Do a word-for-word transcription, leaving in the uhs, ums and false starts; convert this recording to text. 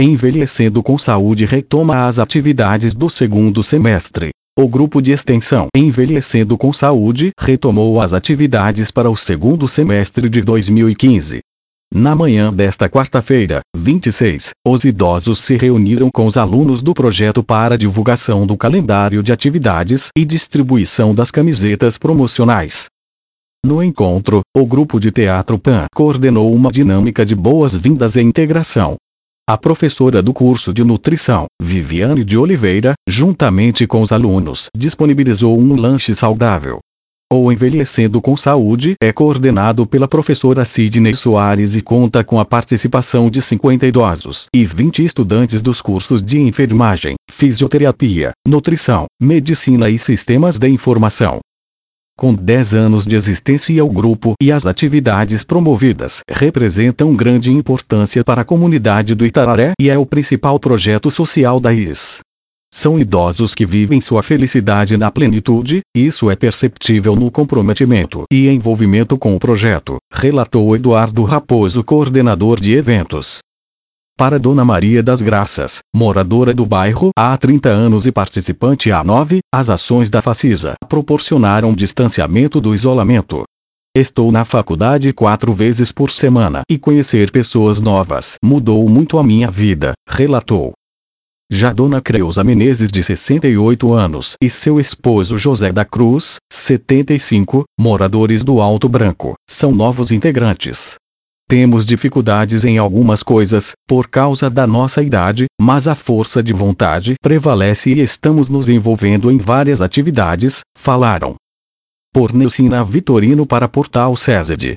Envelhecendo com Saúde retoma as atividades do segundo semestre. O grupo de extensão Envelhecendo com Saúde retomou as atividades para o segundo semestre de dois mil e quinze. Na manhã desta quarta-feira, vinte e seis, os idosos se reuniram com os alunos do projeto para divulgação do calendário de atividades e distribuição das camisetas promocionais. No encontro, o grupo de teatro P A N coordenou uma dinâmica de boas-vindas e integração. A professora do curso de nutrição, Viviane de Oliveira, juntamente com os alunos, disponibilizou um lanche saudável. O Envelhecendo com Saúde é coordenado pela professora Sidney Soares e conta com a participação de cinquenta idosos e vinte estudantes dos cursos de enfermagem, fisioterapia, nutrição, medicina e sistemas de informação. Com dez anos de existência, o grupo e as atividades promovidas representam grande importância para a comunidade do Itararé e é o principal projeto social da I S. São idosos que vivem sua felicidade na plenitude, isso é perceptível no comprometimento e envolvimento com o projeto, relatou Eduardo Raposo, coordenador de eventos. Para Dona Maria das Graças, moradora do bairro há trinta anos e participante há nove, as ações da Facisa proporcionaram distanciamento do isolamento. Estou na faculdade quatro vezes por semana e conhecer pessoas novas mudou muito a minha vida, relatou. Já Dona Creuza Menezes, de sessenta e oito anos, e seu esposo José da Cruz, setenta e cinco, moradores do Alto Branco, são novos integrantes. Temos dificuldades em algumas coisas, por causa da nossa idade, mas a força de vontade prevalece e estamos nos envolvendo em várias atividades, falaram. Por Neucina Vitorino para Portal SESED.